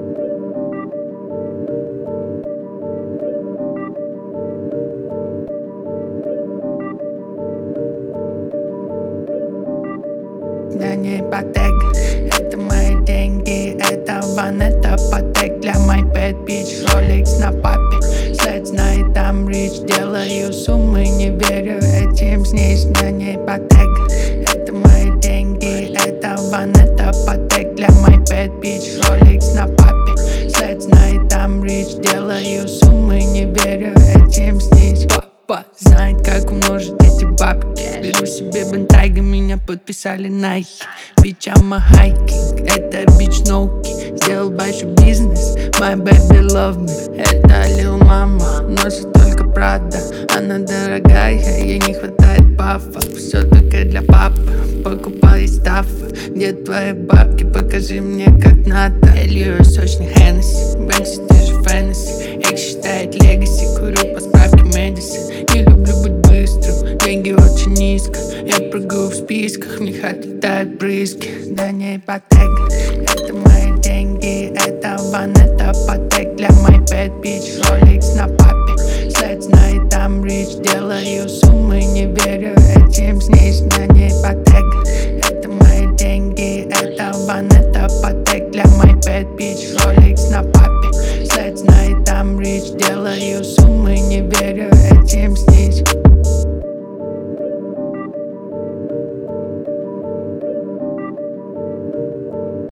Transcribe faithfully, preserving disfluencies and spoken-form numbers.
Да не ипотека, это мои деньги, это ван, это потек для моей bad bitch. Rolex на папе, Let's night, там рич, делаю суммы, не верю этим снизь. Да не ипотека, это мои деньги, это ван, это потек для моей bad bitch. Rolex на папе, Let's night, там рич, делаю суммы, не верю этим снизь. Папа знает, как умножить эти бабки. Беру себе бентайга, меня подписали Nike. Bitch, I'm a hiking, это bitch ноуки. Сделал большой бизнес, my baby love me. Это Lil Mama, носит только Prada. Она дорогая, ей не хватает пафа. Все только для папы, покупай стаффа. Где твои бабки, покажи мне как надо. Я лью сочный Hennessy, Бэнкси, ты же фэнтези. Экс считает легаси, курю по справке Мэдисон. Не люблю быть быстрым, деньги очень низко. Я прыгаю в списках, в них отлетают брызги. Да не ипотека, это мои деньги, это ван, это потек для моей bad bitch. Rolex на папе, Let's night, там рич, делаю суммы, не верю этим снизь. Да не ипотека, это мои деньги, это ван, это потек для моей bad bitch. Rolex на папе, Let's night, там рич, делаю суммы, не верю этим снизь.